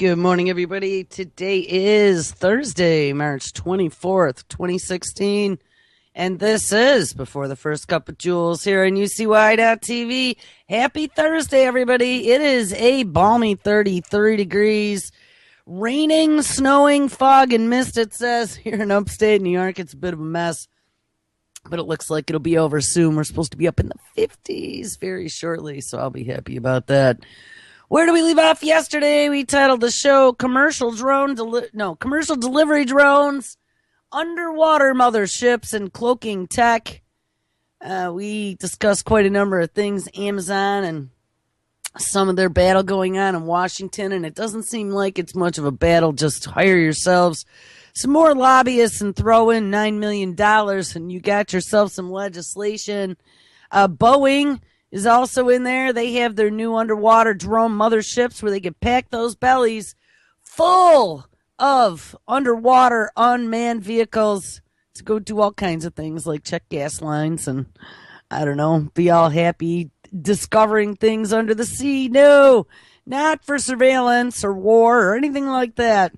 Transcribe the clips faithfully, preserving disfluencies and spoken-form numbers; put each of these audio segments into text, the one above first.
Good morning, everybody. Today is Thursday, March twenty-fourth, twenty sixteen, and this is Before the First Cup of Jules here on U C Y dot T V. Happy Thursday, everybody. It is a balmy thirty-three degrees, raining, snowing, fog, and mist, it says. Here in upstate New York, it's a bit of a mess, but it looks like it'll be over soon. We're supposed to be up in the fifties very shortly, so I'll be happy about that. Where do we leave off yesterday? We titled the show Commercial Drone, Deli- no, Commercial Delivery Drones, Underwater Motherships, and Cloaking Tech. Uh, we discussed quite a number of things, Amazon and some of their battle going on in Washington, and it doesn't seem like it's much of a battle. Just hire yourselves some more lobbyists and throw in nine million dollars, and you got yourself some legislation. Uh, Boeing is also in there. They have their new underwater drone motherships where they can pack those bellies full of underwater unmanned vehicles to go do all kinds of things like check gas lines and, I don't know, be all happy discovering things under the sea. No, not for surveillance or war or anything like that.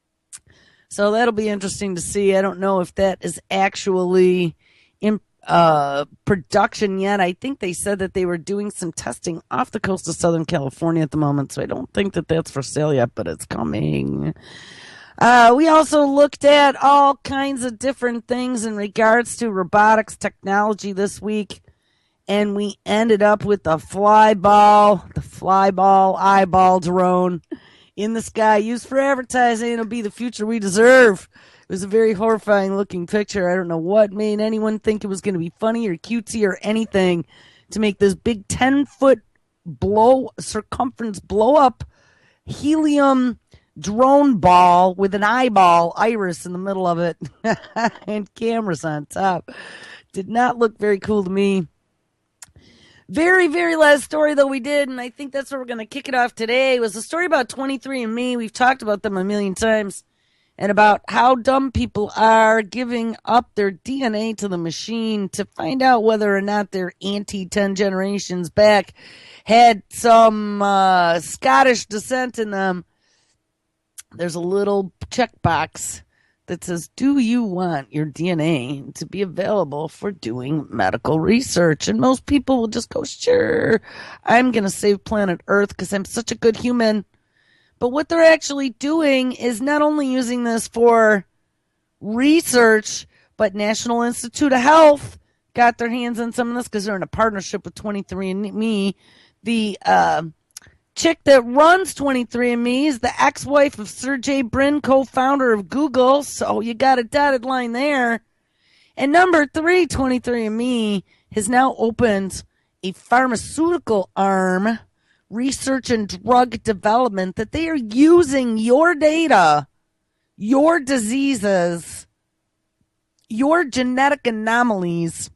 So that'll be interesting to see. I don't know if that is actually in uh, production yet. I think they said that they were doing some testing off the coast of Southern California at the moment, so I don't think that that's for sale yet, but it's coming. Uh, we also looked at all kinds of different things in regards to robotics technology this week, and we ended up with the flyball, the flyball eyeball drone in the sky used for advertising. It'll be the future we deserve. It was a very horrifying looking picture. I don't know what made anyone think it was going to be funny or cutesy or anything to make this big ten foot blow circumference blow up helium drone ball with an eyeball iris in the middle of it and cameras on top. Did not look very cool to me. Very, very last story, though, we did, and I think that's where we're going to kick it off today, was a story about twenty-three and me. We've talked about them a million times, and about how dumb people are giving up their D N A to the machine to find out whether or not their auntie ten generations back had some uh, Scottish descent in them. There's a little checkbox that says, do you want your D N A to be available for doing medical research? And most people will just go, sure, I'm going to save planet Earth because I'm such a good human. But what they're actually doing is not only using this for research, but National Institute of Health got their hands on some of this because they're in a partnership with twenty-three and me. The uh, chick that runs twenty-three and me is the ex-wife of Sergey Brin, co-founder of Google, so you got a dotted line there. And number three, twenty-three and me has now opened a pharmaceutical arm, research and drug development, that they are using your data, your diseases, your genetic anomalies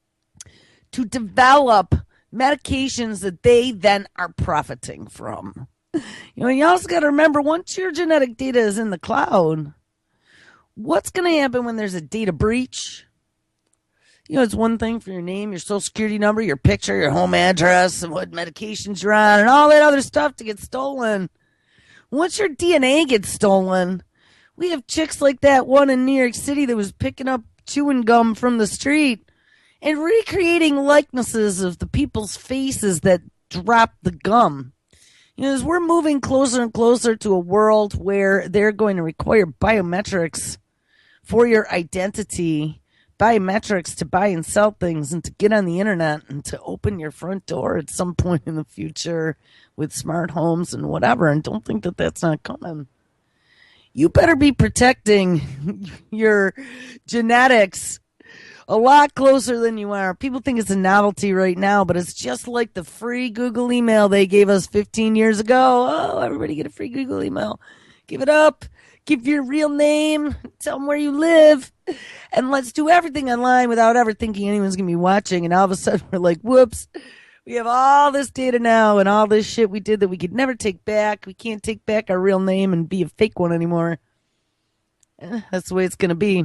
to develop medications that they then are profiting from. You know, you also got to remember, once your genetic data is in the cloud, what's going to happen when there's a data breach? You know, it's one thing for your name, your social security number, your picture, your home address, and what medications you're on, and all that other stuff to get stolen. Once your D N A gets stolen, we have chicks like that one in New York City that was picking up chewing gum from the street and recreating likenesses of the people's faces that dropped the gum. You know, as we're moving closer and closer to a world where they're going to require biometrics for your identity, biometrics to buy and sell things and to get on the internet and to open your front door at some point in the future with smart homes and whatever, and don't think that that's not coming. You better be protecting your genetics a lot closer than you are. People think it's a novelty right now, but it's just like the free Google email they gave us fifteen years ago. Oh, everybody get a free Google email. Give it up. Give your real name. Tell them where you live. And let's do everything online without ever thinking anyone's going to be watching. And all of a sudden we're like, whoops, we have all this data now and all this shit we did that we could never take back. We can't take back our real name and be a fake one anymore. Eh, that's the way it's going to be.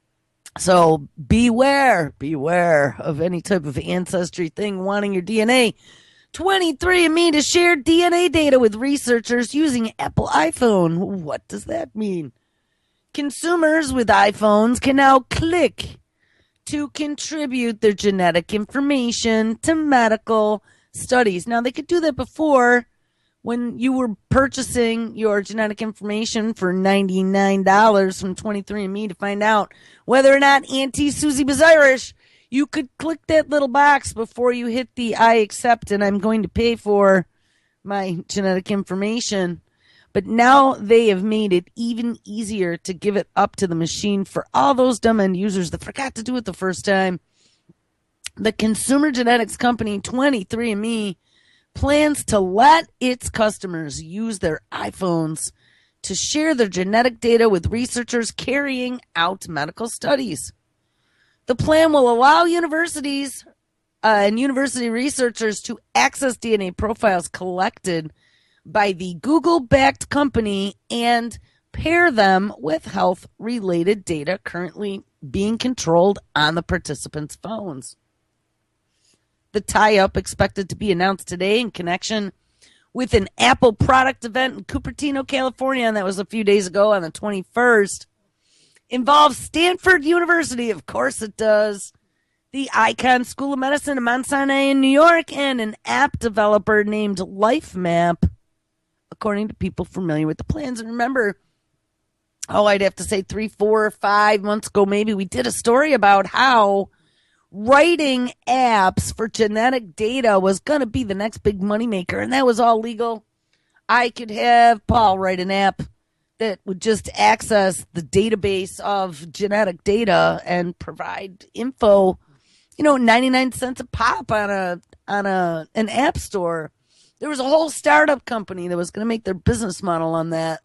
So beware, beware of any type of ancestry thing wanting your D N A twenty-three and me to share D N A data with researchers using Apple iPhone. What does that mean? Consumers with iPhones can now click to contribute their genetic information to medical studies. Now, they could do that before when you were purchasing your genetic information for ninety-nine dollars from twenty-three and me to find out whether or not Auntie Susie was Irish. You could click that little box before you hit the I accept and I'm going to pay for my genetic information. But now they have made it even easier to give it up to the machine for all those dumb end users that forgot to do it the first time. The consumer genetics company twenty-three and me plans to let its customers use their iPhones to share their genetic data with researchers carrying out medical studies. The plan will allow universities uh, and university researchers to access D N A profiles collected by the Google-backed company and pair them with health-related data currently being controlled on the participants' phones. The tie-up expected to be announced today in connection with an Apple product event in Cupertino, California, and that was a few days ago on the twenty-first. Involves Stanford University, of course it does, the Icahn School of Medicine in Mount Sinai in New York, and an app developer named LifeMap, according to people familiar with the plans. And remember, oh, I'd have to say three, four, or five months ago, maybe we did a story about how writing apps for genetic data was going to be the next big moneymaker, and that was all legal. I could have Paul write an app that would just access the database of genetic data and provide info, you know, ninety-nine cents a pop on a on a an app store. There was a whole startup company that was going to make their business model on that.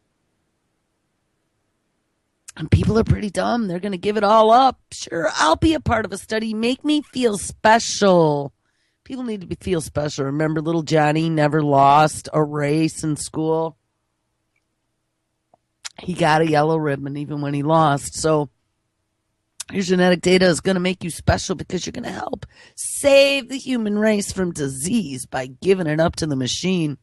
And people are pretty dumb. They're going to give it all up. Sure, I'll be a part of a study. Make me feel special. People need to be, feel special. Remember little Johnny never lost a race in school? He got a yellow ribbon even when he lost. So your genetic data is going to make you special because you're going to help save the human race from disease by giving it up to the machine.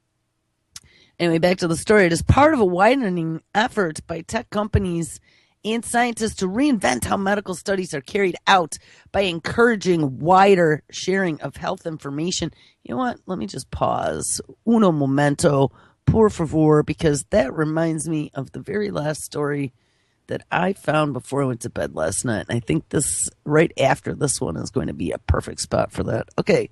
Anyway, back to the story. It is part of a widening effort by tech companies and scientists to reinvent how medical studies are carried out by encouraging wider sharing of health information. You know what? Let me just pause. Uno momento, por favor, because that reminds me of the very last story that I found before I went to bed last night. And I think this, right after this one, is going to be a perfect spot for that. Okay.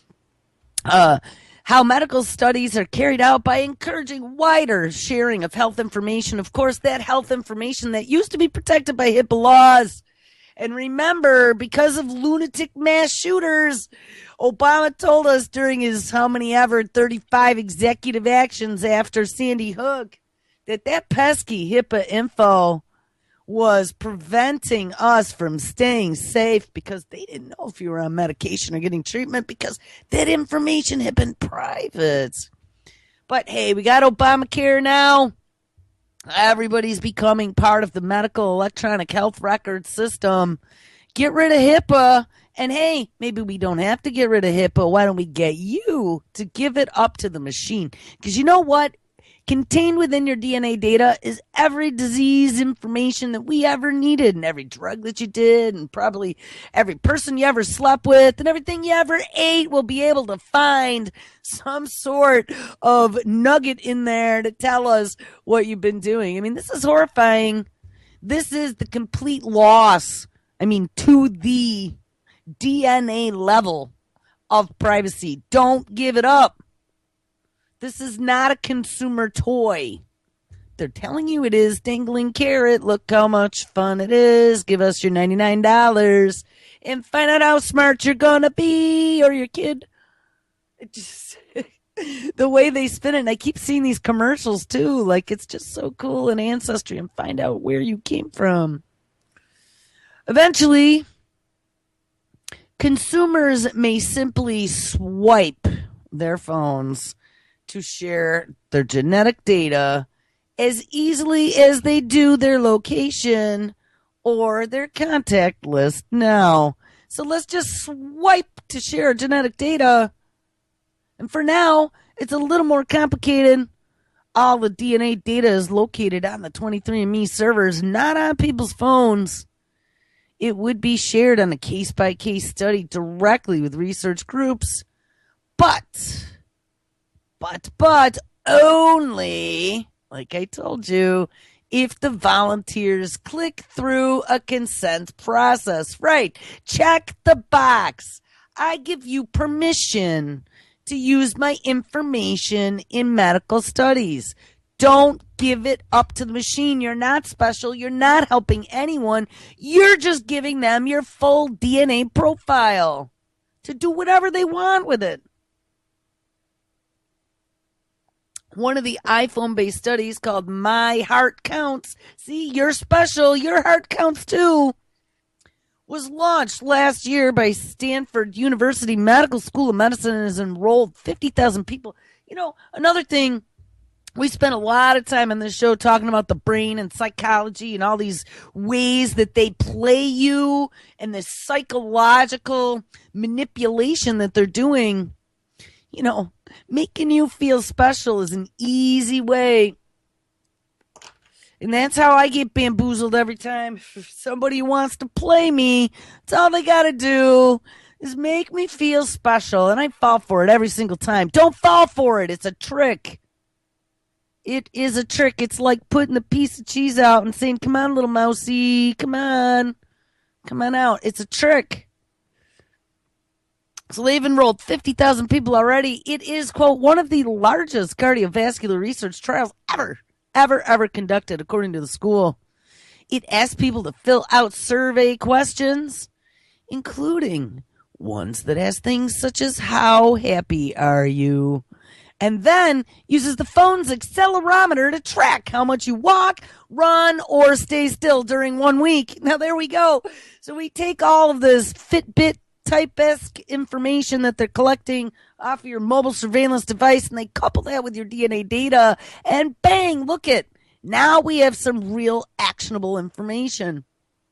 Uh, how medical studies are carried out by encouraging wider sharing of health information. Of course, that health information that used to be protected by HIPAA laws. And remember, because of lunatic mass shooters, Obama told us during his how many ever thirty-five executive actions after Sandy Hook that that pesky HIPAA info was preventing us from staying safe because they didn't know if you were on medication or getting treatment because that information had been private. But hey, we got Obamacare now. Everybody's becoming part of the medical electronic health record system. Get rid of HIPAA. And hey, maybe we don't have to get rid of HIPAA. Why don't we get you to give it up to the machine? Because you know what? Contained within your D N A data is every disease information that we ever needed, and every drug that you did, and probably every person you ever slept with, and everything you ever ate. Will be able to find some sort of nugget in there to tell us what you've been doing. I mean, this is horrifying. This is the complete loss, I mean, to the D N A level of privacy. Don't give it up. This is not a consumer toy. They're telling you it is. Dangling carrot. Look how much fun it is. Give us your ninety-nine dollars and find out how smart you're going to be, or your kid. It just the way they spin it. And I keep seeing these commercials too. Like, it's just so cool in Ancestry, and find out where you came from. Eventually, consumers may simply swipe their phones to share their genetic data as easily as they do their location or their contact list now. So let's just swipe to share genetic data And for now, it's a little more complicated. All the D N A data is located on the twenty-three and me servers, not on people's phones. It would be shared on a case-by-case study directly with research groups. But, but, but, only, like I told you, if the volunteers click through a consent process. Right. Check the box. I give you permission to use my information in medical studies. Don't give it up to the machine. You're not special. You're not helping anyone. You're just giving them your full D N A profile to do whatever they want with it. One of the iPhone-based studies called My Heart Counts, see, you're special, your heart counts too, was launched last year by Stanford University Medical School of Medicine and has enrolled fifty thousand people. You know, another thing, we spent a lot of time on this show talking about the brain and psychology and all these ways that they play you and the psychological manipulation that they're doing. You know, making you feel special is an easy way. And that's how I get bamboozled every time. If somebody wants to play me, that's all they got to do is make me feel special. And I fall for it every single time. Don't fall for it. It's a trick. It is a trick. It's like putting a piece of cheese out and saying, come on, little mousey, come on. Come on out. It's a trick. So they've enrolled fifty thousand people already. It is, quote, one of the largest cardiovascular research trials ever, ever, ever conducted, according to the school. It asks people to fill out survey questions, including ones that ask things such as, how happy are you? And then uses the phone's accelerometer to track how much you walk, run, or stay still during one week. Now, there we go. So we take all of this Fitbit type-esque information that they're collecting off of your mobile surveillance device, and they couple that with your D N A data, and bang, look it. Now we have some real actionable information.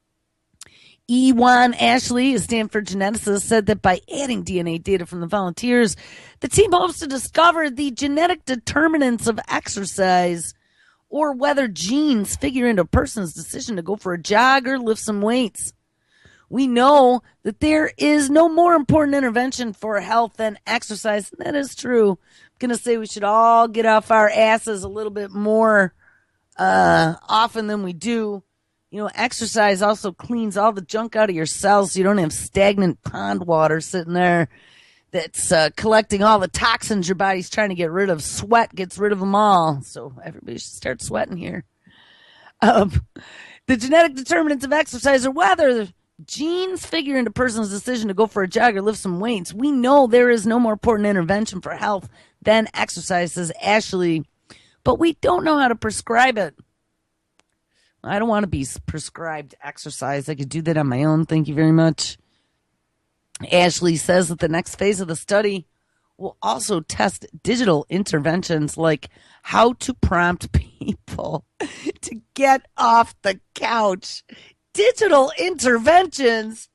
Ewan Ashley, a Stanford geneticist, said that by adding D N A data from the volunteers, the team hopes to discover the genetic determinants of exercise or whether genes figure into a person's decision to go for a jog or lift some weights. We know that there is no more important intervention for health than exercise, and that is true. I'm going to say we should all get off our asses a little bit more uh, often than we do. You know, exercise also cleans all the junk out of your cells so you don't have stagnant pond water sitting there that's uh, collecting all the toxins your body's trying to get rid of. Sweat gets rid of them all. So everybody should start sweating here. Um, the genetic determinants of exercise are whether genes figure into a person's decision to go for a jog or lift some weights. We know there is no more important intervention for health than exercise, says Ashley, but we don't know how to prescribe it. I don't want to be prescribed exercise. I could do that on my own. Thank you very much. Ashley says that the next phase of the study will also test digital interventions like how to prompt people to get off the couch. Digital interventions.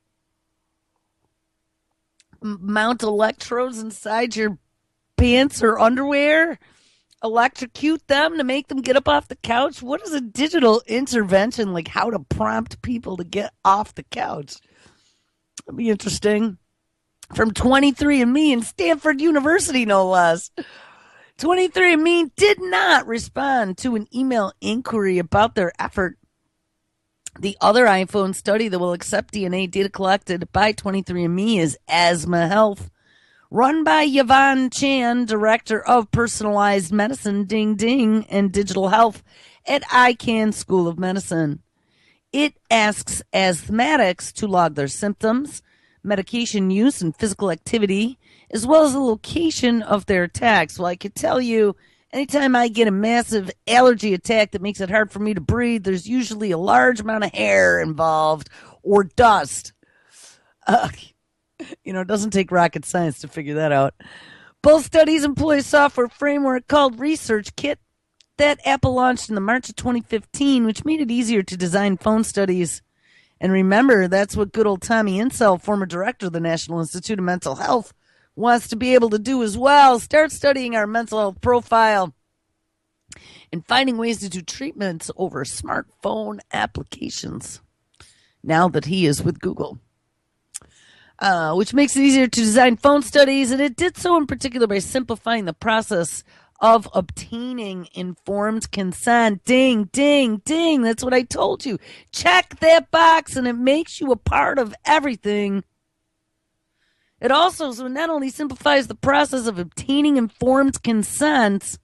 Mount electrodes inside your pants or underwear. Electrocute them to make them get up off the couch. What is a digital intervention like? How to prompt people to get off the couch? That'd be interesting. From twenty-three and me and Stanford University, no less. twenty-three and me did not respond to an email inquiry about their effort. The other iPhone study that will accept D N A data collected by twenty-three and me is Asthma Health, run by Yvonne Chan, Director of Personalized Medicine, Ding Ding, and Digital Health at I C A N School of Medicine. It asks asthmatics to log their symptoms, medication use, and physical activity, as well as the location of their attacks. Well, I could tell you, anytime I get a massive allergy attack that makes it hard for me to breathe, there's usually a large amount of hair involved or dust. Uh, you know, it doesn't take rocket science to figure that out. Both studies employ a software framework called ResearchKit that Apple launched in the March of twenty fifteen, which made it easier to design phone studies. And remember, that's what good old Tommy Insel, former director of the National Institute of Mental Health, wants to be able to do as well. Start studying our mental health profile and finding ways to do treatments over smartphone applications now that he is with Google. Uh, which makes it easier to design phone studies, and it did so in particular by simplifying the process of obtaining informed consent. Ding, ding, ding. That's what I told you. Check that box, and it makes you a part of everything. It also so not only simplifies the process of obtaining informed consent,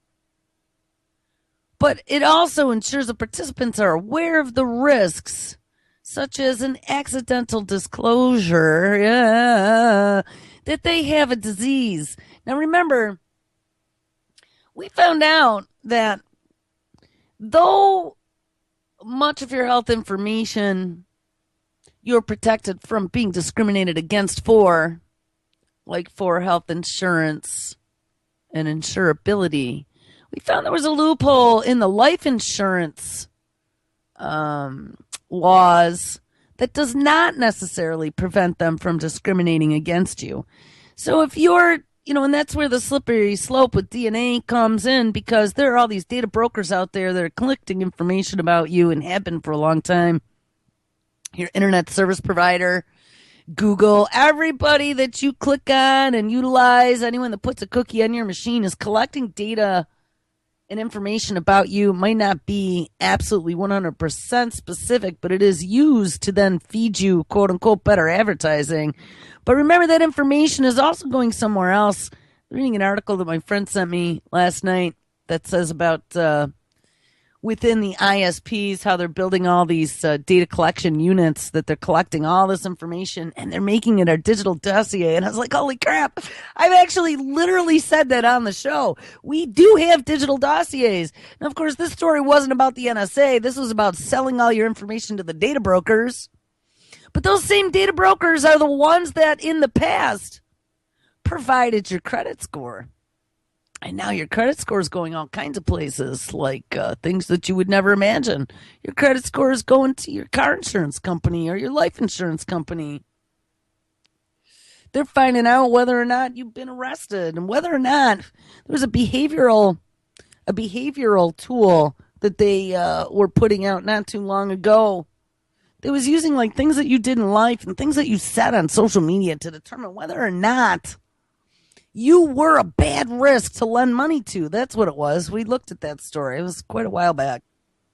but it also ensures the participants are aware of the risks, such as an accidental disclosure, yeah, that they have a disease. Now remember, we found out that though much of your health information you're protected from being discriminated against for, like for health insurance and insurability, we found there was a loophole in the life insurance um laws that does not necessarily prevent them from discriminating against you. So if you're, you know, and that's where the slippery slope with D N A comes in, because there are all these data brokers out there that are collecting information about you and have been for a long time. Your internet service provider, Google, everybody that you click on and utilize, anyone that puts a cookie on your machine is collecting data and information about you. Might not be absolutely one hundred percent specific, but it is used to then feed you, quote unquote, better advertising. But remember, that information is also going somewhere else. I'm reading an article that my friend sent me last night that says about uh, within the I S Ps, how they're building all these uh, data collection units, that they're collecting all this information and they're making it a digital dossier. And I was like, holy crap, I've actually literally said that on the show. We do have digital dossiers. Now, of course, this story wasn't about the N S A. This was about selling all your information to the data brokers. But those same data brokers are the ones that in the past provided your credit score. And now your credit score is going all kinds of places, like uh, things that you would never imagine. Your credit score is going to your car insurance company or your life insurance company. They're finding out whether or not you've been arrested and whether or not there's a behavioral, a behavioral tool that they uh, were putting out not too long ago. It was using like things that you did in life and things that you said on social media to determine whether or not you were a bad risk to lend money to. That's what it was. We looked at that story. It was quite a while back.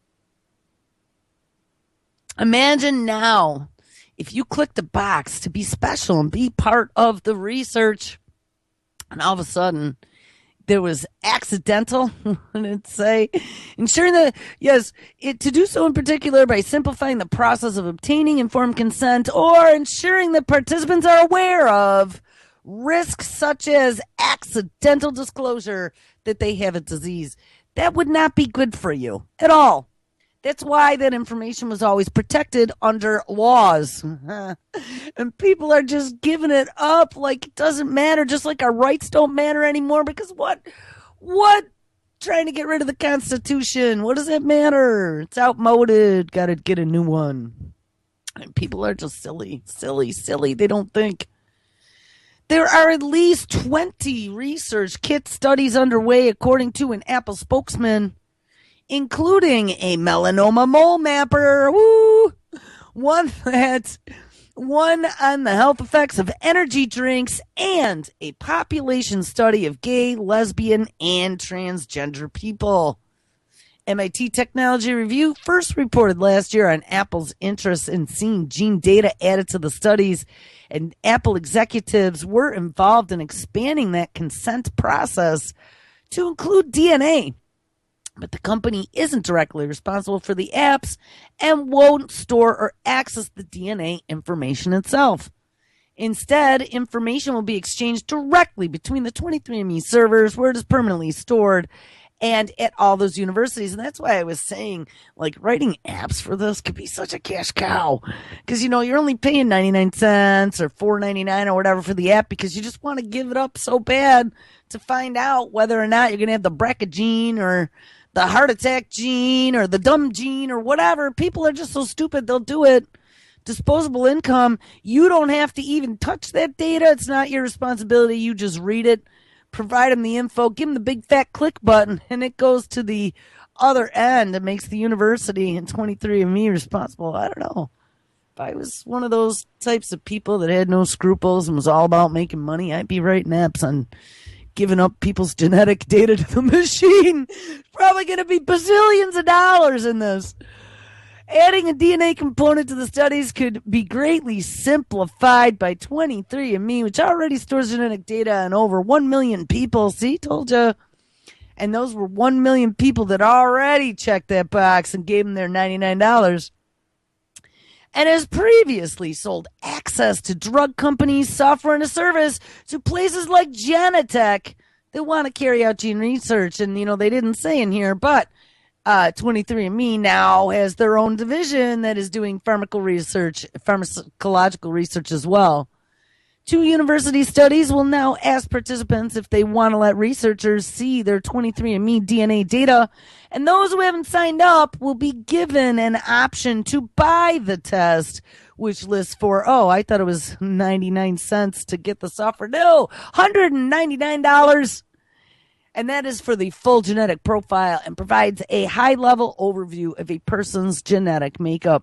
Imagine now if you clicked a box to be special and be part of the research, and all of a sudden there was accidental, what did it say? Ensuring that, yes, it, to do so in particular by simplifying the process of obtaining informed consent or ensuring that participants are aware of risks such as accidental disclosure that they have a disease. That would not be good for you at all. That's why that information was always protected under laws. And people are just giving it up like it doesn't matter, just like our rights don't matter anymore. Because what? What? Trying to get rid of the Constitution. What does it matter? It's outmoded. Got to get a new one. And people are just silly, silly, silly. They don't think. There are at least twenty research kit studies underway, according to an Apple spokesman, including a melanoma mole mapper, woo, one that, one on the health effects of energy drinks, and a population study of gay, lesbian, and transgender people. M I T Technology Review first reported last year on Apple's interest in seeing gene data added to the studies, and Apple executives were involved in expanding that consent process to include D N A. But the company isn't directly responsible for the apps and won't store or access the D N A information itself. Instead, information will be exchanged directly between the twenty-three and me servers where it is permanently stored and at all those universities. And that's why I was saying, like, writing apps for this could be such a cash cow. Because, you know, you're only paying ninety-nine cents or four ninety-nine or whatever for the app because you just want to give it up so bad to find out whether or not you're going to have the B R C A gene or the heart attack gene or the dumb gene or whatever. People are just so stupid, they'll do it disposable income. You don't have to even touch that data. It's not your responsibility. You just read it, provide them the info, give them the big fat click button, and it goes to the other end. It makes the university and twenty-three and me responsible. I don't know. If I was one of those types of people that had no scruples and was all about making money, I'd be writing apps on giving up people's genetic data to the machine. Probably going to be bazillions of dollars in this. Adding a D N A component to the studies could be greatly simplified by twenty-three and me, which already stores genetic data on over one million people. See, told you. And those were one million people that already checked that box and gave them their ninety-nine dollars. And has previously sold access to drug companies, software, and a service to places like Genentech that want to carry out gene research. And, you know, they didn't say in here, but uh, twenty-three and me now has their own division that is doing pharmaceutical research, pharmacological research as well. Two university studies will now ask participants if they want to let researchers see their twenty-three and me D N A data, and those who haven't signed up will be given an option to buy the test, which lists for, oh, I thought it was ninety-nine cents to get the software. No, one hundred ninety-nine dollars. And that is for the full genetic profile and provides a high-level overview of a person's genetic makeup.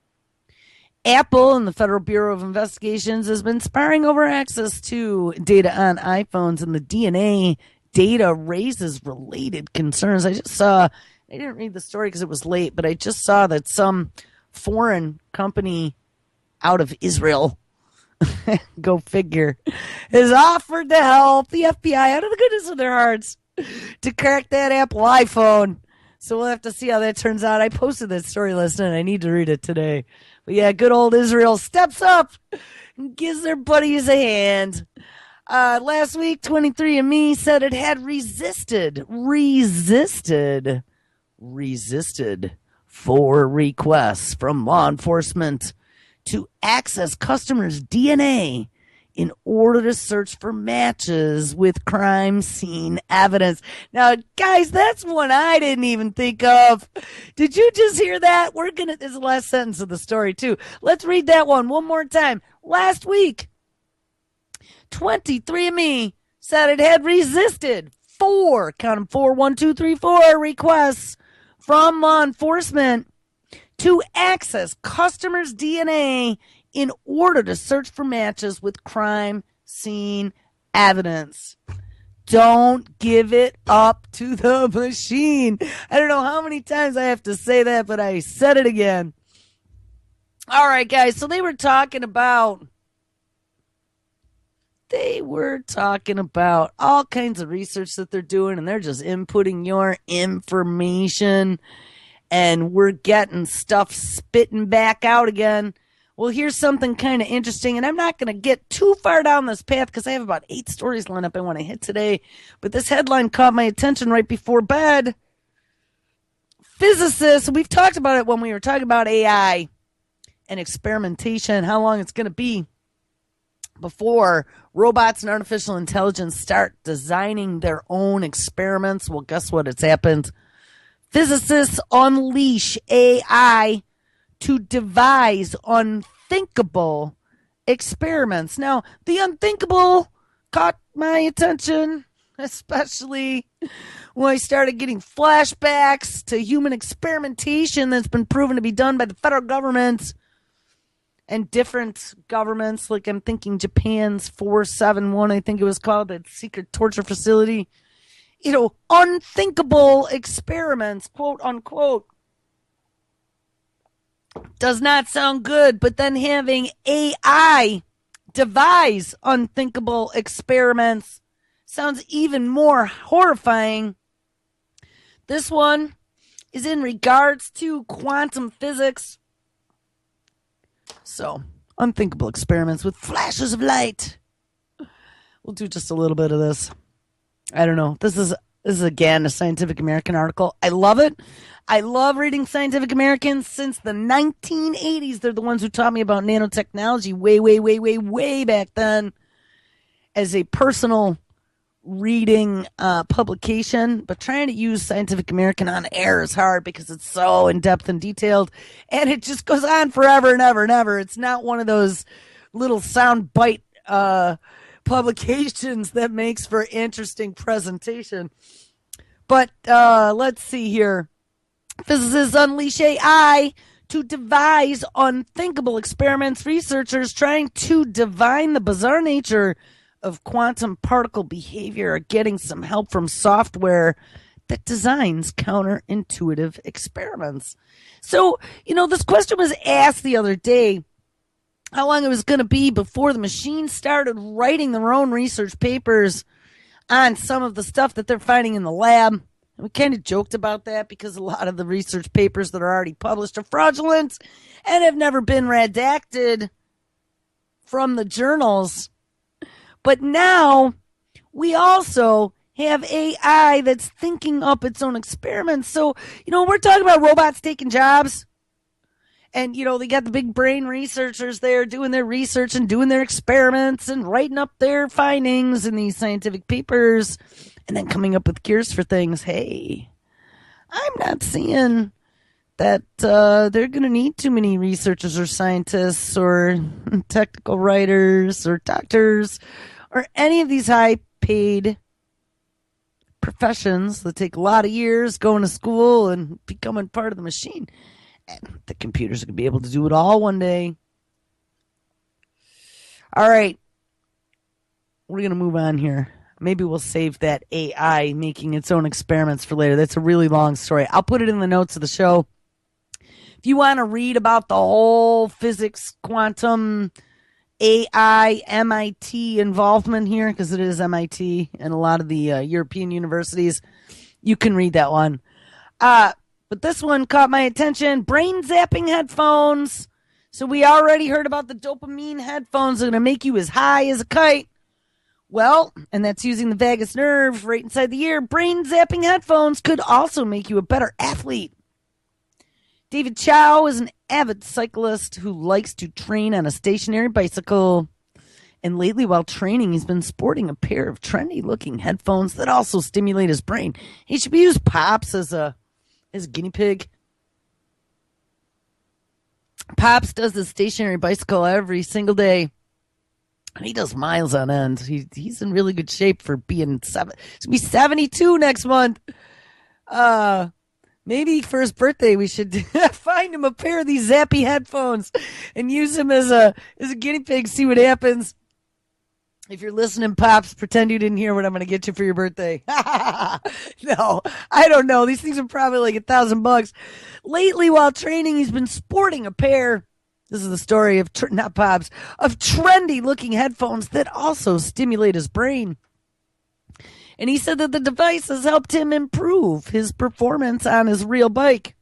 Apple and the Federal Bureau of Investigations has been sparring over access to data on iPhones, and the D N A data raises related concerns. I just saw, I didn't read the story because it was late, but I just saw that some foreign company out of Israel, go figure, has offered to help the F B I out of the goodness of their hearts to crack that Apple iPhone. So we'll have to see how that turns out. I posted that story last night. I need to read it today. But yeah, good old Israel steps up and gives their buddies a hand. Uh, last week, twenty-three and me said it had resisted, resisted, resisted four requests from law enforcement to access customers' D N A in order to search for matches with crime scene evidence. Now, guys, that's one I didn't even think of. Did you just hear that? We're going to, this is the last sentence of the story, too. Let's read that one one more time. Last week, twenty-three and me said it had resisted four, count them four, one, two, three, four requests from law enforcement to access customers' D N A in order to search for matches with crime scene evidence. Don't give it up to the machine. I don't know how many times I have to say that, but I said it again. All right, guys, so they were talking about, they were talking about all kinds of research that they're doing, and they're just inputting your information, and we're getting stuff spitting back out again. Well, here's something kind of interesting, and I'm not going to get too far down this path because I have about eight stories lined up I want to hit today. But this headline caught my attention right before bed. Physicists, we've talked about it when we were talking about A I and experimentation, how long it's going to be before robots and artificial intelligence start designing their own experiments. Well, guess what? It's happened. Physicists unleash A I to devise unthinkable experiments. Now, the unthinkable caught my attention, especially when I started getting flashbacks to human experimentation that's been proven to be done by the federal government and different governments. Like I'm thinking Japan's four seven one, I think it was called, that secret torture facility. You know, unthinkable experiments, quote unquote. Does not sound good, but then having A I devise unthinkable experiments sounds even more horrifying. This one is in regards to quantum physics. So, unthinkable experiments with flashes of light. We'll do just a little bit of this. I don't know. This is this is again a Scientific American article. I love it. I love reading Scientific American since the nineteen eighties. They're the ones who taught me about nanotechnology way, way, way, way, way back then as a personal reading uh, publication, but trying to use Scientific American on air is hard because it's so in depth and detailed, and it just goes on forever and ever and ever. It's not one of those little sound bite uh, publications that makes for interesting presentation. But uh, let's see here. Physicists unleash A I to devise unthinkable experiments. Researchers trying to divine the bizarre nature of quantum particle behavior are getting some help from software that designs counterintuitive experiments. So, you know, this question was asked the other day, how long it was going to be before the machine started writing their own research papers on some of the stuff that they're finding in the lab. And we kind of joked about that because a lot of the research papers that are already published are fraudulent and have never been redacted from the journals. But now we also have A I that's thinking up its own experiments. So, you know, we're talking about robots taking jobs. And, you know, they got the big brain researchers there doing their research and doing their experiments and writing up their findings in these scientific papers and then coming up with cures for things. Hey, I'm not seeing that uh, they're going to need too many researchers or scientists or technical writers or doctors or any of these high-paid professions that take a lot of years going to school and becoming part of the machine. And the computers are going to be able to do it all one day. All right. We're going to move on here. Maybe we'll save that A I making its own experiments for later. That's a really long story. I'll put it in the notes of the show. If you want to read about the whole physics, quantum, A I, M I T involvement here, because it is M I T and a lot of the uh, European universities, you can read that one. Uh, But this one caught my attention. Brain zapping headphones. So we already heard about the dopamine headphones that are going to make you as high as a kite. Well, and that's using the vagus nerve right inside the ear. Brain zapping headphones could also make you a better athlete. David Chow is an avid cyclist who likes to train on a stationary bicycle. And lately, while training, he's been sporting a pair of trendy-looking headphones that also stimulate his brain. He should use Pops as a As a guinea pig. Pops does the stationary bicycle every single day. He does miles on end. He, he's in really good shape for being seven. He's going to be seventy-two next month. Uh, maybe for his birthday, we should find him a pair of these zappy headphones and use him as a, as a guinea pig, see what happens. If you're listening, Pops, pretend you didn't hear what I'm going to get you for your birthday. No, I don't know. These things are probably like a thousand bucks. Lately, while training, he's been sporting a pair. This is the story of, not Pops, of trendy-looking headphones that also stimulate his brain. And he said that the device has helped him improve his performance on his real bike.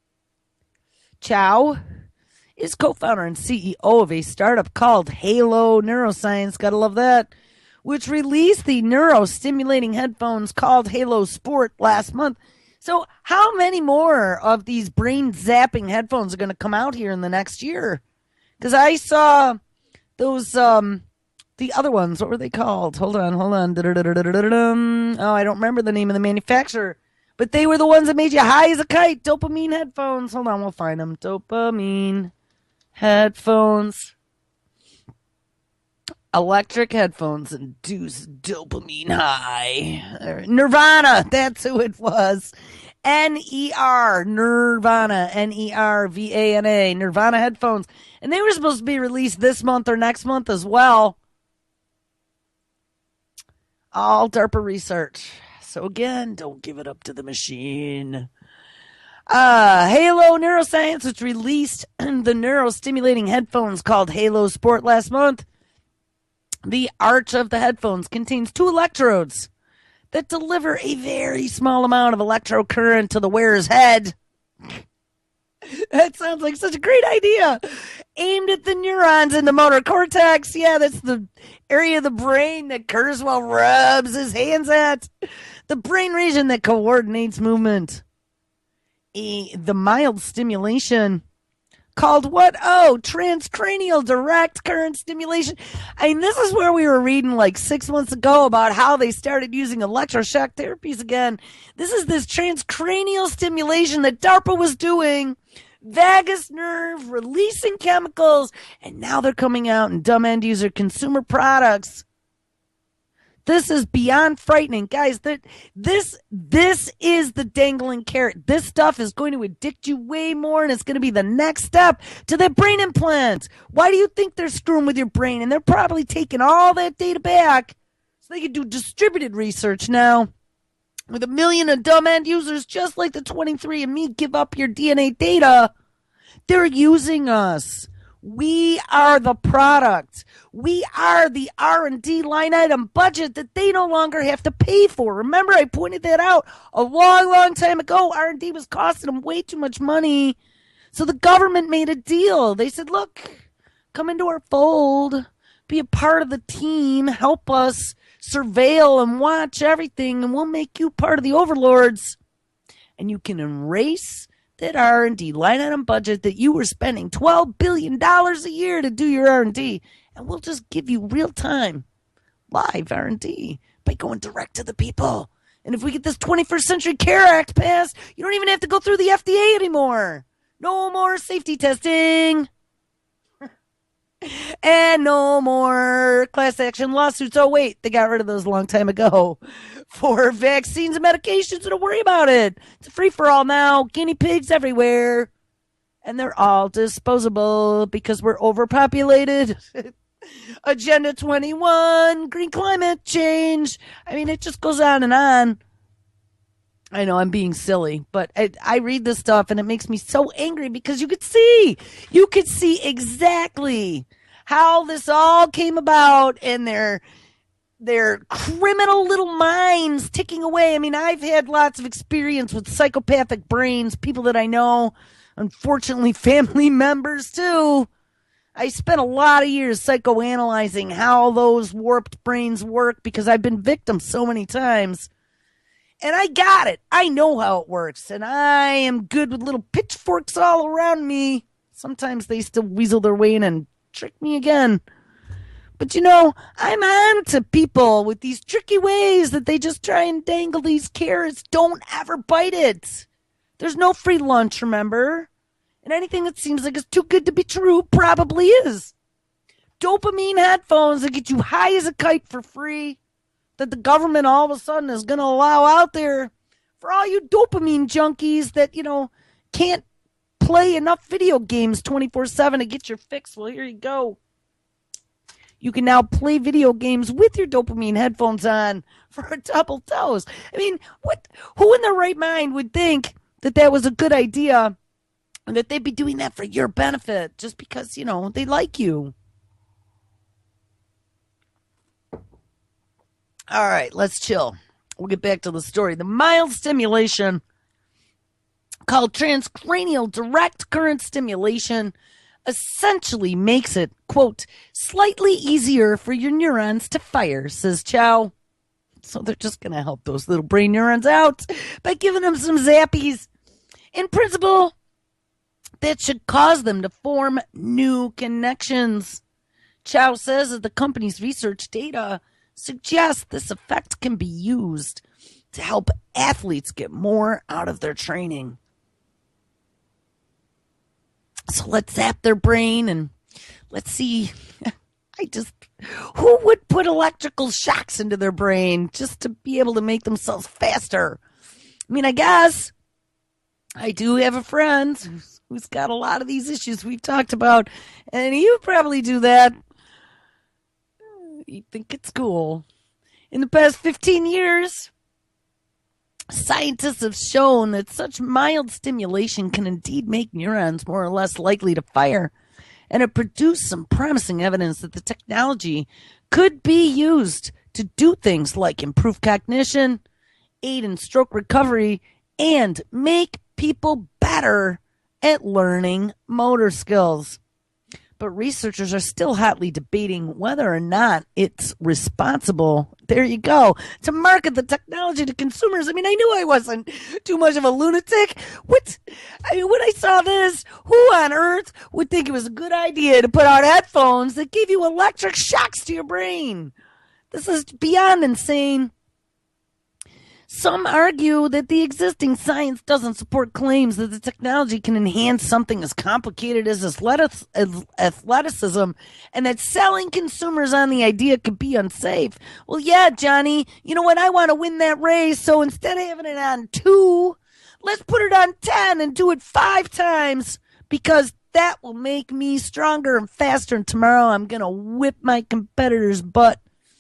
Chow is co-founder and C E O of a startup called Halo Neuroscience, gotta love that, which released the neuro-stimulating headphones called Halo Sport last month. So how many more of these brain-zapping headphones are going to come out here in the next year? Because I saw those, um, the other ones, what were they called? Hold on, hold on. Oh, I don't remember the name of the manufacturer. But they were the ones that made you high as a kite. Dopamine headphones. Hold on, we'll find them. Dopamine headphones. Electric headphones induce dopamine high. Nirvana, that's who it was. N E R, Nirvana, N E R V A N A, Nirvana headphones. And they were supposed to be released this month or next month as well. All DARPA research. So again, don't give it up to the machine. Uh, Halo Neuroscience, which released the neuro-stimulating headphones called Halo Sport last month. The arch of the headphones contains two electrodes that deliver a very small amount of electrocurrent to the wearer's head. That sounds like such a great idea. Aimed at the neurons in the motor cortex. Yeah, that's the area of the brain that Kurzweil rubs his hands at. The brain region that coordinates movement. A, the mild stimulation called what? Oh, transcranial direct current stimulation. I mean, this is where we were reading like six months ago about how they started using electroshock therapies again. This is this transcranial stimulation that DARPA was doing, vagus nerve releasing chemicals, and now they're coming out in dumb end user consumer products. This is beyond frightening. Guys, that this this is the dangling carrot. This stuff is going to addict you way more, and it's going to be the next step to the brain implant. Why do you think they're screwing with your brain? And they're probably taking all that data back so they can do distributed research now with a million of dumb end users just like the twenty-three and me give up your D N A data. They're using us. We are the product. We are the R and D line item budget that they no longer have to pay for. Remember, I pointed that out a long, long time ago. R and D was costing them way too much money. So the government made a deal. They said, look, come into our fold, be a part of the team, help us surveil and watch everything, and we'll make you part of the overlords. And you can erase that R and D line item budget that you were spending twelve billion dollars a year to do your R and D, and we'll just give you real-time live R and D by going direct to the people. And if we get this twenty-first Century Care Act passed, you don't even have to go through the F D A anymore. No more safety testing. And no more class action lawsuits. Oh, wait, they got rid of those a long time ago for vaccines and medications. So don't worry about it. It's a free-for-all now. Guinea pigs everywhere. And they're all disposable because we're overpopulated. Agenda twenty-one, green climate change. I mean, it just goes on and on. I know I'm being silly, but I, I read this stuff and it makes me so angry because you could see, you could see exactly how this all came about and their, their criminal little minds ticking away. I mean, I've had lots of experience with psychopathic brains, people that I know, unfortunately family members too. I spent a lot of years psychoanalyzing how those warped brains work because I've been victim so many times. And I got it. I know how it works. And I am good with little pitchforks all around me. Sometimes they still weasel their way in and trick me again. But you know, I'm on to people with these tricky ways that they just try and dangle these carrots. Don't ever bite it. There's no free lunch, remember? And anything that seems like it's too good to be true probably is. Dopamine headphones that get you high as a kite for free, that the government all of a sudden is going to allow out there for all you dopamine junkies that, you know, can't play enough video games twenty-four seven to get your fix. Well, here you go. You can now play video games with your dopamine headphones on for a double dose. I mean, what? Who in their right mind would think that that was a good idea and that they'd be doing that for your benefit just because, you know, they like you? All right, let's chill. We'll get back to the story. The mild stimulation called transcranial direct current stimulation essentially makes it, quote, slightly easier for your neurons to fire, says Chow. So they're just going to help those little brain neurons out by giving them some zappies. In principle, that should cause them to form new connections. Chow says that the company's research data suggests this effect can be used to help athletes get more out of their training. So let's zap their brain and let's see. I just, who would put electrical shocks into their brain just to be able to make themselves faster? I mean, I guess I do have a friend who's got a lot of these issues we've talked about, and he would probably do that. You think it's cool. In the past fifteen years, scientists have shown that such mild stimulation can indeed make neurons more or less likely to fire, and have produced some promising evidence that the technology could be used to do things like improve cognition, aid in stroke recovery, and make people better at learning motor skills. But researchers are still hotly debating whether or not it's responsible, there you go, to market the technology to consumers. I mean, I knew I wasn't too much of a lunatic. What, I mean, when I saw this? Who on earth would think it was a good idea to put out headphones that give you electric shocks to your brain? This is beyond insane. Some argue that the existing science doesn't support claims that the technology can enhance something as complicated as athleticism, and that selling consumers on the idea could be unsafe. Well, yeah, Johnny, you know what? I want to win that race, so instead of having it on two, let's put it on ten and do it five times, because that will make me stronger and faster, and tomorrow I'm going to whip my competitor's butt.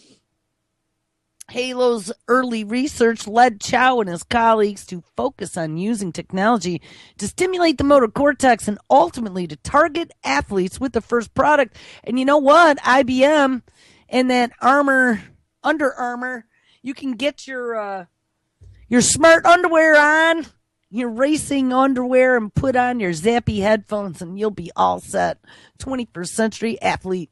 Halo's early research led Chow and his colleagues to focus on using technology to stimulate the motor cortex and ultimately to target athletes with the first product. And you know what? I B M and that Armour, Under Armour, you can get your uh, your smart underwear on, your racing underwear, and put on your zappy headphones, and you'll be all set. twenty-first century athlete.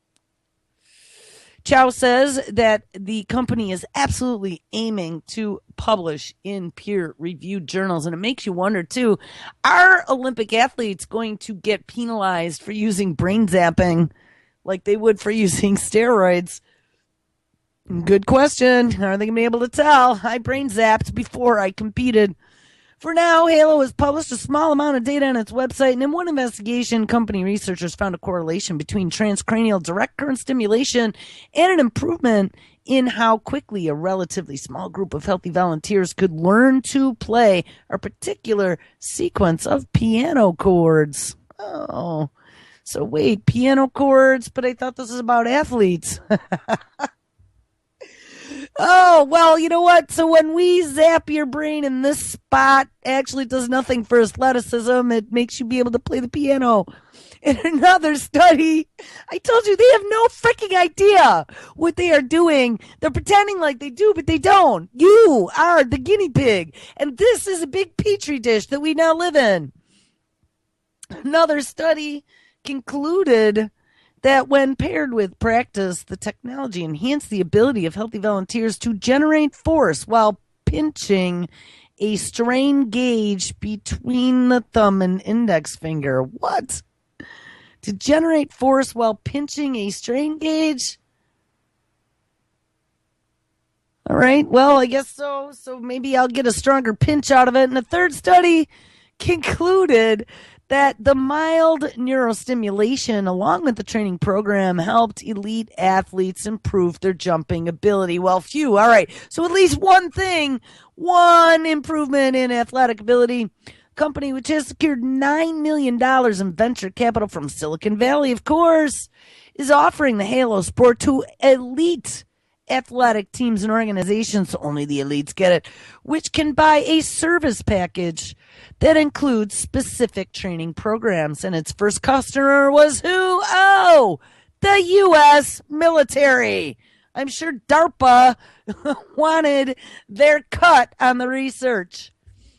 Chow says that the company is absolutely aiming to publish in peer-reviewed journals. And it makes you wonder, too, are Olympic athletes going to get penalized for using brain zapping like they would for using steroids? Good question. Are they going to be able to tell? I brain zapped before I competed. For now, Halo has published a small amount of data on its website, and in one investigation, company researchers found a correlation between transcranial direct current stimulation and an improvement in how quickly a relatively small group of healthy volunteers could learn to play a particular sequence of piano chords. Oh, so wait, piano chords, but I thought this was about athletes. Oh, well, you know what? So when we zap your brain in this spot, actually does nothing for athleticism. It makes you be able to play the piano. In another study, I told you they have no freaking idea what they are doing. They're pretending like they do, but they don't. You are the guinea pig. And this is a big petri dish that we now live in. Another study concluded that when paired with practice, the technology enhanced the ability of healthy volunteers to generate force while pinching a strain gauge between the thumb and index finger. What? To generate force while pinching a strain gauge? All right, well, I guess so. So maybe I'll get a stronger pinch out of it. And the third study concluded that the mild neurostimulation along with the training program helped elite athletes improve their jumping ability. Well, phew. All right. So at least one thing, one improvement in athletic ability. Company which has secured nine million dollars in venture capital from Silicon Valley, of course, is offering the Halo Sport to elite athletic teams and organizations. Only the elites get it, which can buy a service package that includes specific training programs. And its first customer was who? Oh, the U S military. I'm sure DARPA wanted their cut on the research.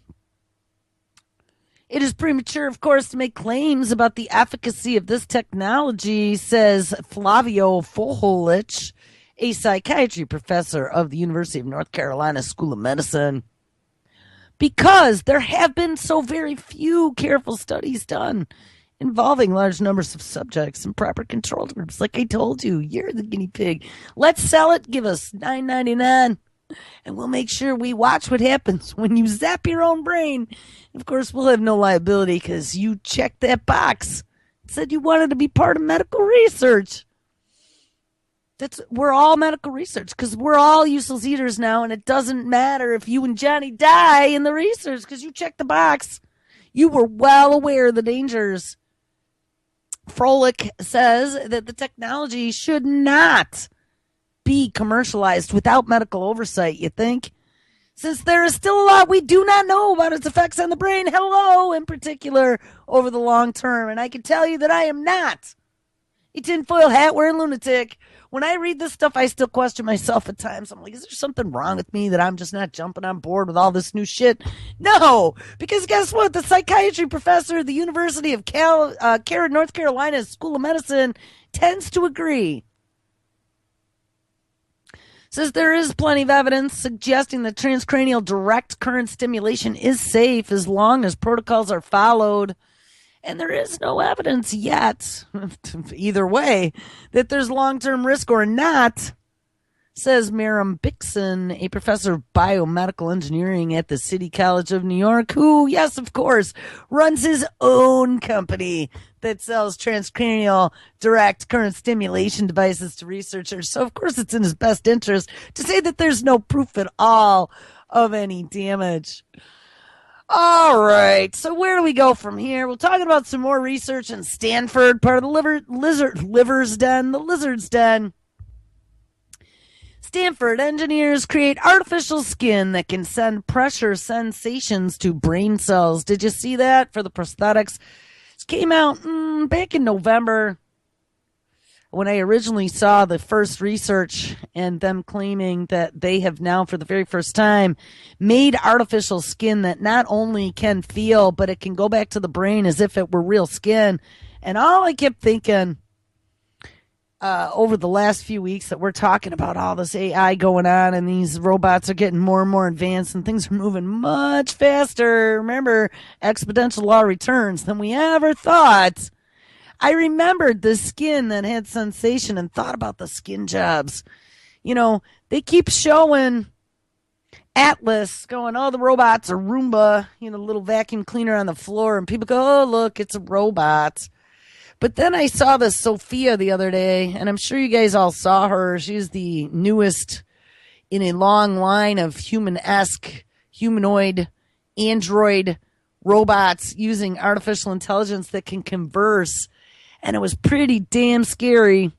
It is premature, of course, to make claims about the efficacy of this technology, says Flavio Foholich, a psychiatry professor of the University of North Carolina School of Medicine, because there have been so very few careful studies done involving large numbers of subjects and proper control groups. Like I told you, you're the guinea pig. Let's sell it. Give us nine ninety-nine, and we'll make sure we watch what happens when you zap your own brain. Of course, we'll have no liability because you checked that box. It said you wanted to be part of medical research. That's, we're all medical research because we're all useless eaters now, and it doesn't matter if you and Johnny die in the research because you checked the box. You were well aware of the dangers. Froelich says that the technology should not be commercialized without medical oversight, you think? Since there is still a lot we do not know about its effects on the brain, hello, in particular, over the long term. And I can tell you that I am not a tinfoil hat wearing lunatic. When I read this stuff, I still question myself at times. I'm like, is there something wrong with me that I'm just not jumping on board with all this new shit? No, because guess what? The psychiatry professor at the University of Cal, uh, North Carolina School of Medicine tends to agree. Says there is plenty of evidence suggesting that transcranial direct current stimulation is safe as long as protocols are followed. And there is no evidence yet, either way, that there's long-term risk or not, says Merrim Bixson, a professor of biomedical engineering at the City College of New York, who, yes, of course, runs his own company that sells transcranial direct current stimulation devices to researchers. So, of course, it's in his best interest to say that there's no proof at all of any damage. All right, so where do we go from here? We're talking about some more research in Stanford, part of the liver, lizard, liver's den, the lizard's den. Stanford engineers create artificial skin that can send pressure sensations to brain cells. Did you see that for the prosthetics? This came out mm, back in November when I originally saw the first research and them claiming that they have now, for the very first time, made artificial skin that not only can feel, but it can go back to the brain as if it were real skin. And all I kept thinking, Uh, over the last few weeks that we're talking about all this A I going on and these robots are getting more and more advanced and things are moving much faster. Remember, exponential law returns than we ever thought. I remembered the skin that had sensation and thought about the skin jobs. You know, they keep showing Atlas going, oh, the robot's a Roomba, you know, little vacuum cleaner on the floor. And people go, oh, look, it's a robot. But then I saw this Sophia the other day, and I'm sure you guys all saw her. She's the newest in a long line of human-esque, humanoid, android robots using artificial intelligence that can converse. And it was pretty damn scary.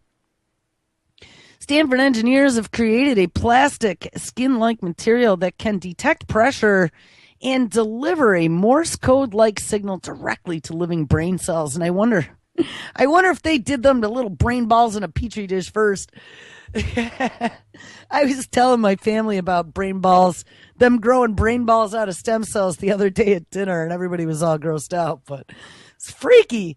Stanford engineers have created a plastic skin-like material that can detect pressure and deliver a Morse code-like signal directly to living brain cells. And I wonder... I wonder if they did them to little brain balls in a petri dish first. I was telling my family about brain balls, them growing brain balls out of stem cells the other day at dinner, and everybody was all grossed out, but it's freaky.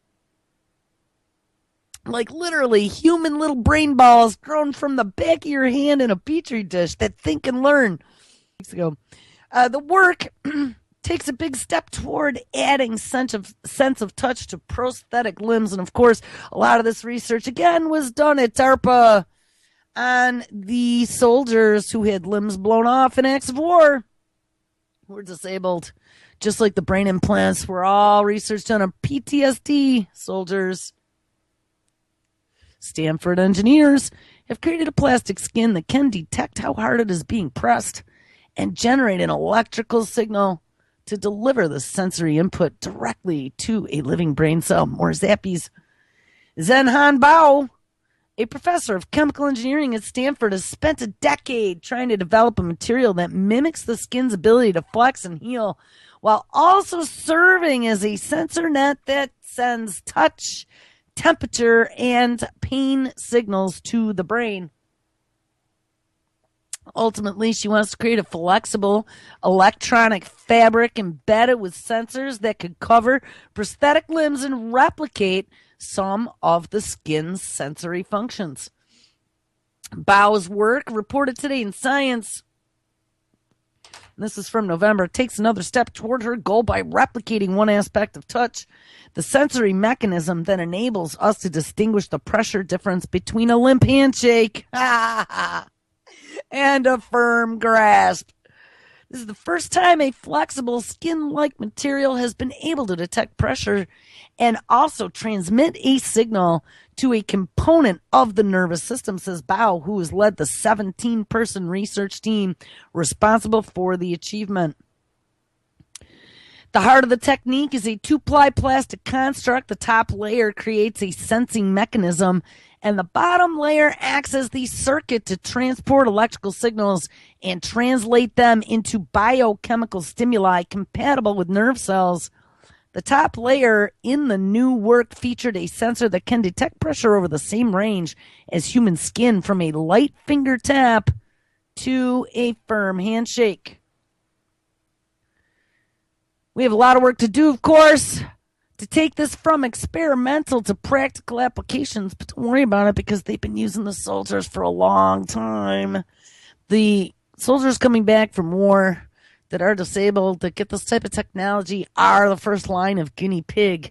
Like literally human little brain balls grown from the back of your hand in a petri dish that think and learn. Weeks ago. Uh, the work takes a big step toward adding sense of sense of touch to prosthetic limbs. And of course, a lot of this research, again, was done at DARPA on the soldiers who had limbs blown off in acts of war, who were disabled. Just like the brain implants were all research done on P T S D soldiers. Stanford engineers have created a plastic skin that can detect how hard it is being pressed and generate an electrical signal to deliver the sensory input directly to a living brain cell. More zappies. Zhenhan Bao, a professor of chemical engineering at Stanford, has spent a decade trying to develop a material that mimics the skin's ability to flex and heal, while also serving as a sensor net that sends touch, temperature, and pain signals to the brain. Ultimately, she wants to create a flexible electronic fabric embedded with sensors that could cover prosthetic limbs and replicate some of the skin's sensory functions. Bao's work, reported today in Science, this is from November, takes another step toward her goal by replicating one aspect of touch, the sensory mechanism that enables us to distinguish the pressure difference between a limp handshake and a firm grasp. This is the first time a flexible skin-like material has been able to detect pressure and also transmit a signal to a component of the nervous system, says Bao, who has led the seventeen-person research team responsible for the achievement. The heart of the technique is a two-ply plastic construct. The top layer creates a sensing mechanism, and the bottom layer acts as the circuit to transport electrical signals and translate them into biochemical stimuli compatible with nerve cells. The top layer in the new work featured a sensor that can detect pressure over the same range as human skin, from a light finger tap to a firm handshake. We have a lot of work to do, of course, to take this from experimental to practical applications, but don't worry about it because they've been using the soldiers for a long time. The soldiers coming back from war, that are disabled that get this type of technology are the first line of guinea pig.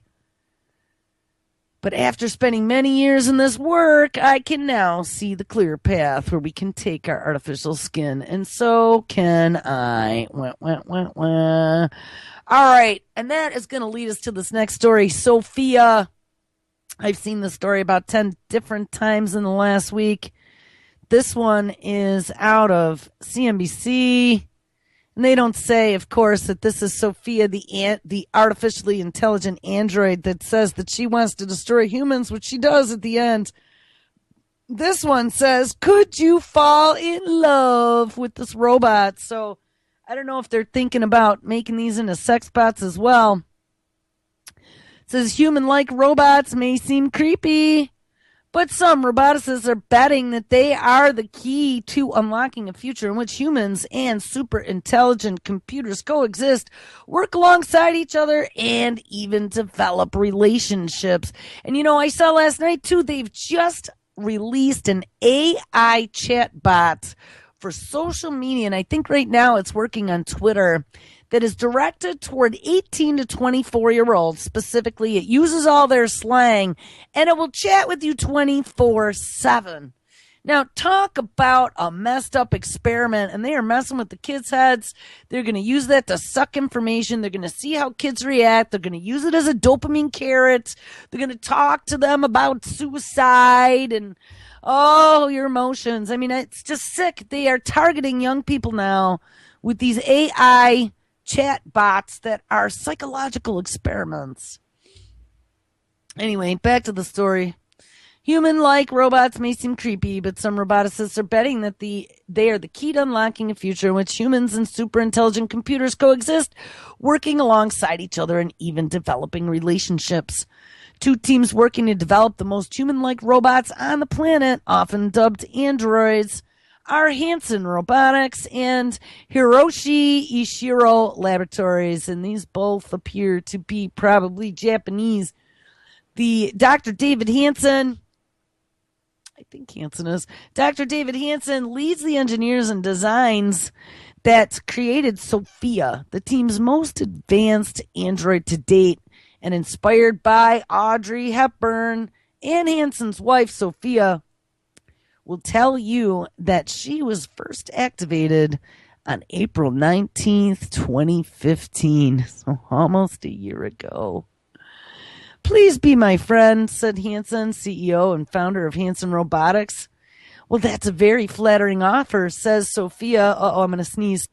But after spending many years in this work, I can now see the clear path where we can take our artificial skin. And so can I. Wah, wah, wah, wah. All right. And that is going to lead us to this next story. Sophia. I've seen this story about ten different times in the last week. This one is out of C N B C. And they don't say, of course, that this is Sophia, the ant, the artificially intelligent android that says that she wants to destroy humans, which she does at the end. This one says, could you fall in love with this robot? So I don't know if they're thinking about making these into sex bots as well. It says human-like robots may seem creepy, but some roboticists are betting that they are the key to unlocking a future in which humans and super intelligent computers coexist, work alongside each other, and even develop relationships. And you know, I saw last night too, they've just released an A I chat bot for social media, and I think right now it's working on Twitter, that is directed toward eighteen to twenty-four year olds. Specifically, it uses all their slang, and it will chat with you twenty-four seven. Now, talk about a messed up experiment, and they are messing with the kids' heads. They're going to use that to suck information. They're going to see how kids react. They're going to use it as a dopamine carrot. They're going to talk to them about suicide and, oh, your emotions. I mean, it's just sick. They are targeting young people now with these A I chat bots that are psychological experiments. Anyway, back to the story. Human-like robots may seem creepy, but some roboticists are betting that the they are the key to unlocking a future in which humans and super-intelligent computers coexist, working alongside each other and even developing relationships. Two teams working to develop the most human-like robots on the planet, often dubbed androids, are Hanson Robotics and Hiroshi Ishiro Laboratories, and these both appear to be probably Japanese. The Doctor David Hanson, I think Hanson is, Doctor David Hanson leads the engineers and designs that created Sophia, the team's most advanced android to date, and inspired by Audrey Hepburn and Hanson's wife, Sophia, will tell you that she was first activated on April nineteenth, twenty fifteen, so almost a year ago. Please be my friend, said Hanson, C E O and founder of Hanson Robotics. Well, that's a very flattering offer, says Sophia. Uh-oh, I'm going to sneeze.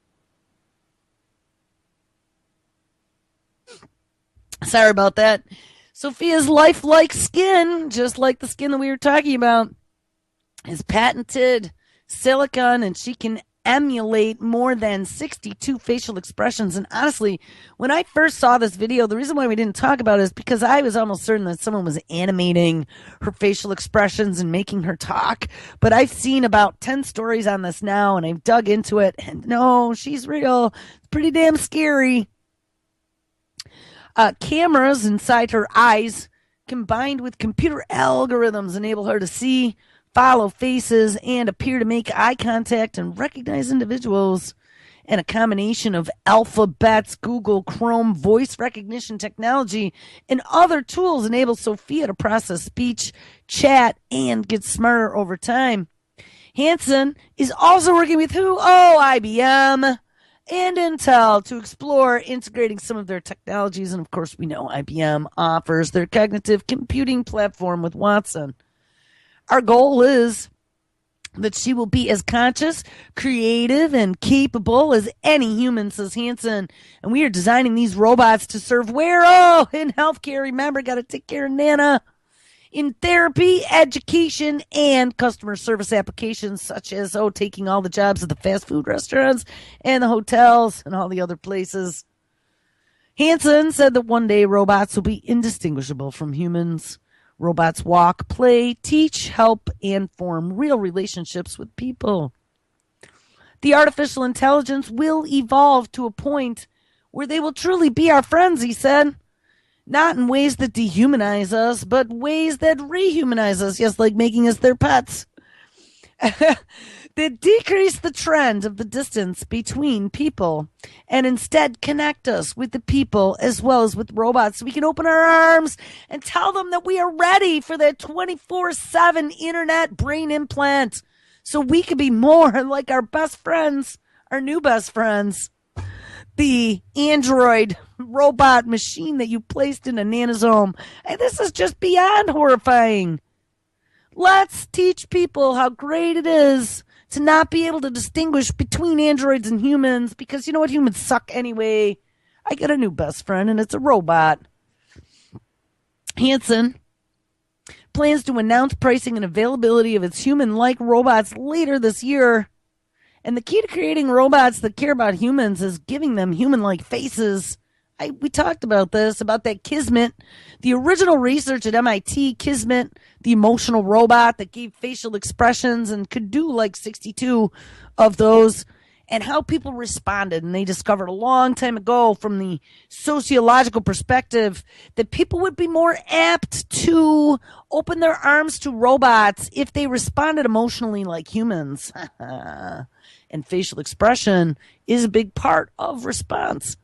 Sorry about that. Sophia's lifelike skin, just like the skin that we were talking about, is patented silicone, and she can emulate more than sixty-two facial expressions. And honestly, when I first saw this video, the reason why we didn't talk about it is because I was almost certain that someone was animating her facial expressions and making her talk. But I've seen about ten stories on this now, and I've dug into it, and no, she's real. It's pretty damn scary. Uh, cameras inside her eyes, combined with computer algorithms, enable her to see, follow faces, and appear to make eye contact and recognize individuals. And a combination of Alphabet's Google Chrome voice recognition technology and other tools enables Sophia to process speech, chat, and get smarter over time. Hanson is also working with who? Oh, I B M and Intel to explore integrating some of their technologies. And of course, we know I B M offers their cognitive computing platform with Watson. Our goal is that she will be as conscious, creative, and capable as any human, says Hanson. And we are designing these robots to serve where? Oh, in healthcare. Remember, got to take care of Nana. In therapy, education, and customer service applications, such as, oh, taking all the jobs at the fast food restaurants and the hotels and all the other places. Hanson said that one day robots will be indistinguishable from humans. Robots walk, play, teach, help, and form real relationships with people. The artificial intelligence will evolve to a point where they will truly be our friends, he said. Not in ways that dehumanize us, but ways that rehumanize us. Yes, like making us their pets. that decrease the trend of the distance between people and instead connect us with the people as well as with robots, so we can open our arms and tell them that we are ready for that twenty-four seven internet brain implant, so we can be more like our best friends, our new best friends, the android robot machine that you placed in a nanosome. And this is just beyond horrifying. Let's teach people how great it is to not be able to distinguish between androids and humans, because you know what? Humans suck anyway. I got a new best friend, and it's a robot. Hanson plans to announce pricing and availability of its human-like robots later this year. And the key to creating robots that care about humans is giving them human-like faces. I, we talked about this, about that Kismet, the original research at M I T, Kismet, the emotional robot that gave facial expressions and could do like sixty-two of those, and how people responded. And they discovered a long time ago from the sociological perspective that people would be more apt to open their arms to robots if they responded emotionally like humans. And facial expression is a big part of response.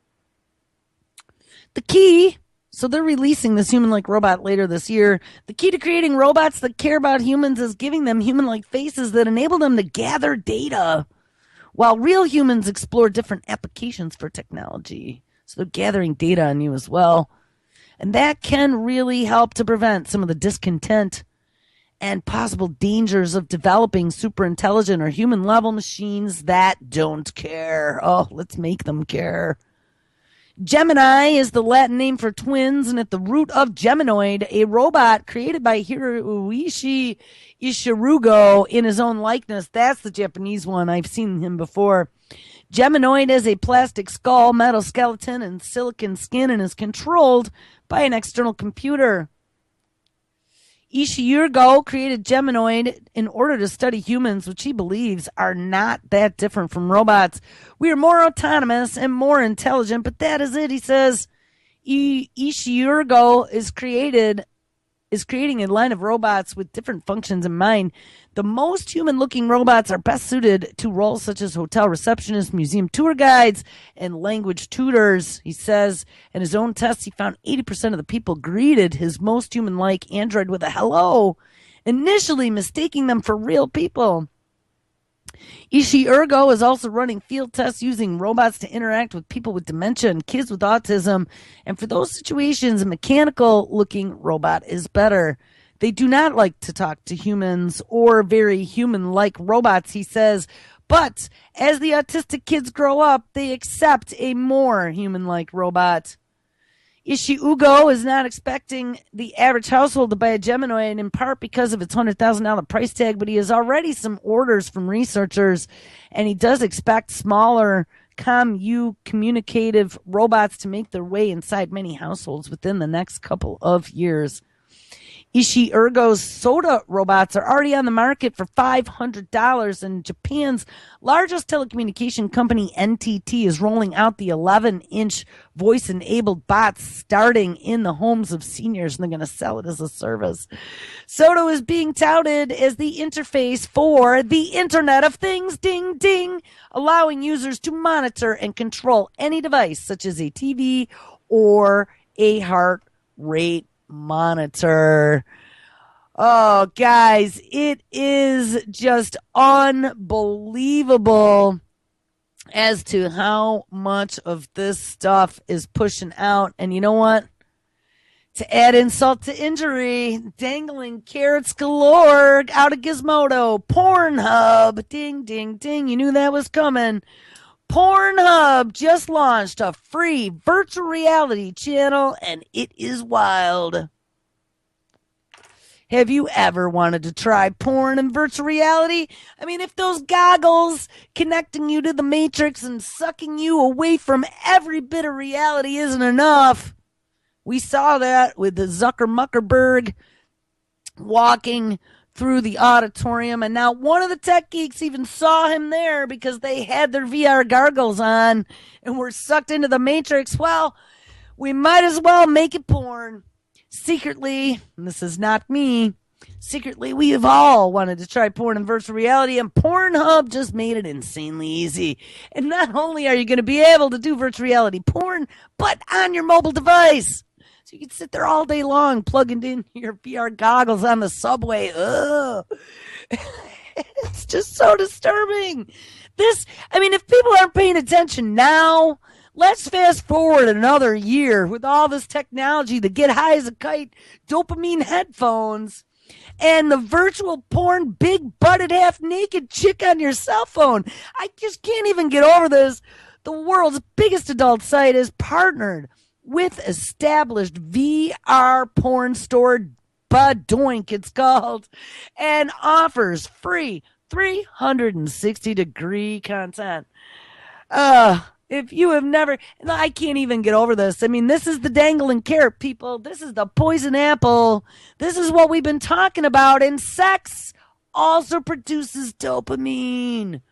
The key, so they're releasing this human-like robot later this year. The key to creating robots that care about humans is giving them human-like faces that enable them to gather data, while real humans explore different applications for technology. So they're gathering data on you as well. And that can really help to prevent some of the discontent and possible dangers of developing super intelligent or human level machines that don't care. Oh, let's make them care. Gemini is the Latin name for twins, and at the root of Geminoid, a robot created by Hiroishi Ishirugo in his own likeness. That's the Japanese one. I've seen him before. Geminoid is a plastic skull, metal skeleton, and silicon skin, and is controlled by an external computer. Ishirugo created Geminoid in order to study humans, which he believes are not that different from robots. We are more autonomous and more intelligent, but that is it, he says. I- Ishirugo is created is creating a line of robots with different functions in mind. The most human-looking robots are best suited to roles such as hotel receptionists, museum tour guides, and language tutors, he says. In his own tests, he found eighty percent of the people greeted his most human-like android with a hello, initially mistaking them for real people. Ishirugo is also running field tests using robots to interact with people with dementia and kids with autism. And for those situations, a mechanical-looking robot is better. They do not like to talk to humans or very human-like robots, he says. But as the autistic kids grow up, they accept a more human-like robot. Ishirugo is not expecting the average household to buy a Geminoid, in part because of its one hundred thousand dollars price tag, but he has already some orders from researchers, and he does expect smaller ComU communicative robots to make their way inside many households within the next couple of years. Ishirugo's soda robots are already on the market for five hundred dollars, and Japan's largest telecommunication company, N T T, is rolling out the eleven-inch voice-enabled bots starting in the homes of seniors, and they're going to sell it as a service. Soda is being touted as the interface for the Internet of Things, ding, ding, allowing users to monitor and control any device, such as a T V or a heart rate monitor. Oh, guys, it is just unbelievable as to how much of this stuff is pushing out. And you know what? To add insult to injury, dangling carrots galore out of Gizmodo. Pornhub, ding, ding, ding. You knew that was coming. Pornhub just launched a free virtual reality channel, and it is wild. Have you ever wanted to try porn in virtual reality? I mean, if those goggles connecting you to the Matrix and sucking you away from every bit of reality isn't enough. We saw that with the Zucker Muckerberg walking through the auditorium, and now one of the tech geeks even saw him there because they had their V R goggles on and were sucked into the Matrix. Well, we might as well make it porn. Secretly, and this is not me, Secretly, we have all wanted to try porn in virtual reality, and Pornhub just made it insanely easy. And not only are you going to be able to do virtual reality porn, but on your mobile device. So you can sit there all day long plugging in your V R goggles on the subway. Ugh. It's just so disturbing. This, I mean, if people aren't paying attention now, let's fast forward another year with all this technology, the get high as a kite dopamine headphones, and the virtual porn big butted half naked chick on your cell phone. I just can't even get over this. The world's biggest adult site is partnered with established V R porn store Badoink, it's called, and offers free three hundred sixty degree content. Uh, if you have never, I can't even get over this. I mean, this is the dangling carrot, people. This is the poison apple. This is what we've been talking about. And sex also produces dopamine.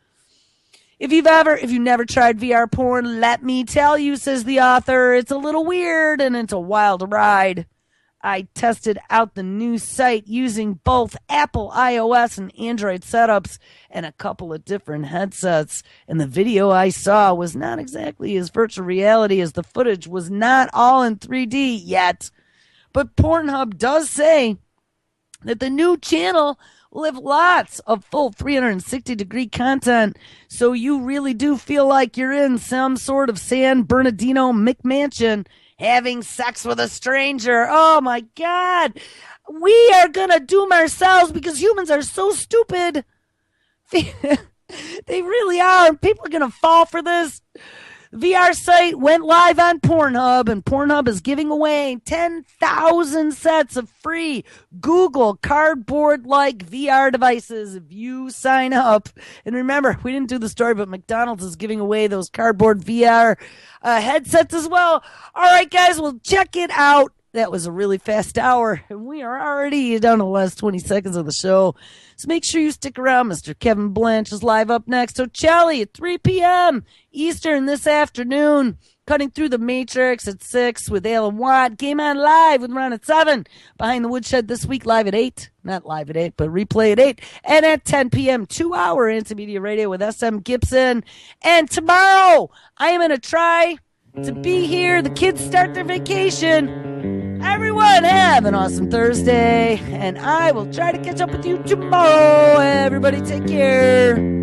If you've ever, if you've never tried V R porn, let me tell you, says the author, it's a little weird and it's a wild ride. I tested out the new site using both Apple iOS and Android setups and a couple of different headsets. And the video I saw was not exactly as virtual reality as the footage was not all in three D yet. But Pornhub does say that the new channel will have lots of full three hundred sixty degree content. So you really do feel like you're in some sort of San Bernardino McMansion having sex with a stranger. Oh my God. We are going to doom ourselves because humans are so stupid. They really are. People are going to fall for this. The V R site went live on Pornhub, and Pornhub is giving away ten thousand sets of free Google Cardboard-like V R devices if you sign up. And remember, we didn't do the story, but McDonald's is giving away those cardboard V R uh, headsets as well. All right, guys, well, check it out. That was a really fast hour, and we are already down to the last twenty seconds of the show. So make sure you stick around. Mister Kevin Blanch is live up next. So Charlie at three p.m. Eastern this afternoon. Cutting Through the Matrix at six with Alan Watt. Game On Live with Ron at seven. Behind the Woodshed this week live at eight. Not live at eight, but replay at eight. And at ten p.m., two-hour Anti-Media Radio with S M Gibson. And tomorrow, I am going to try to be here. The kids start their vacation. Everyone have an awesome Thursday, and I will try to catch up with you tomorrow. Everybody take care.